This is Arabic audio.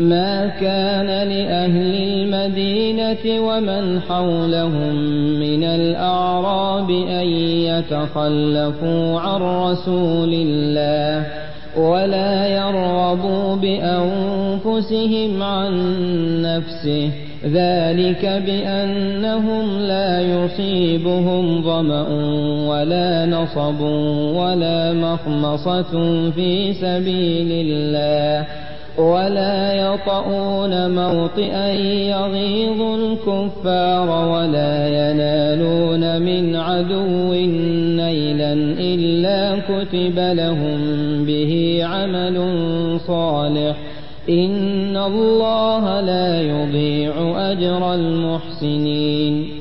ما كان لأهل المدينة ومن حولهم من الأعراب أن يتخلفوا عن رسول الله ولا يرغبوا بأنفسهم عن نفسه، ذلك بأنهم لا يصيبهم ظمأ ولا نصب ولا مخمصة في سبيل الله ولا يطؤون موطئا يغيظ الكفار ولا ينالون من عدو نيلا إلا كتب لهم به عمل صالح، إن الله لا يضيع أجر المحسنين.